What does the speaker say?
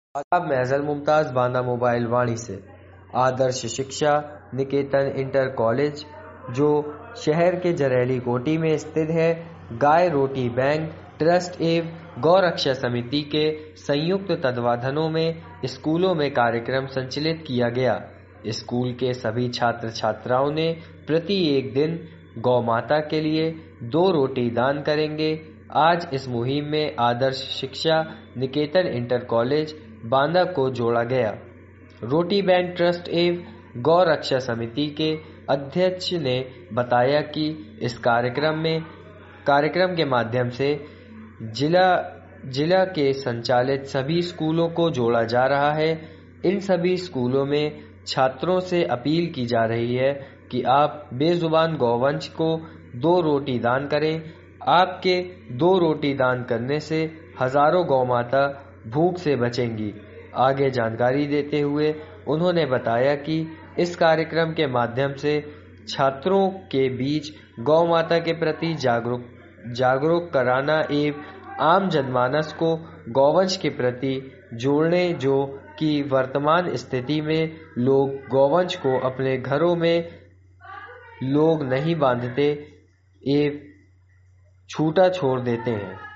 आदाब। महजल मुमताज बांदा मोबाइल वाणी से। आदर्श शिक्षा निकेतन इंटर कॉलेज जो शहर के जरैली कोठी में स्थित है, गाय रोटी बैंक ट्रस्ट एवं गौरक्षा समिति के संयुक्त तत्वाधानों में स्कूलों में कार्यक्रम संचालित किया गया। स्कूल के सभी छात्र छात्राओं ने प्रति एक दिन गौ माता के लिए 2 रोटी दान करेंगे। आज इस मुहिम में आदर्श शिक्षा निकेतन इंटर कॉलेज बांदा को जोड़ा गया। रोटी बैंक ट्रस्ट एवं गौ रक्षा समिति के अध्यक्ष ने बताया कि इस कार्यक्रम के माध्यम से जिला के संचालित सभी स्कूलों को जोड़ा जा रहा है। इन सभी स्कूलों में छात्रों से अपील की जा रही है कि आप बेजुबान गौवंश को 2 रोटी दान करें। आपके 2 रोटी दान करने से हजारों गौ माता भूख से बचेंगी। आगे जानकारी देते हुए उन्होंने बताया कि इस कार्यक्रम के माध्यम से छात्रों के बीच गौ माता के प्रति जागरूक कराना एवं आम जनमानस को गौवंश के प्रति जोड़ने, जो कि वर्तमान स्थिति में लोग गौवंश को अपने घरों में लोग नहीं बांधते एवं छूटा छोड़ देते हैं।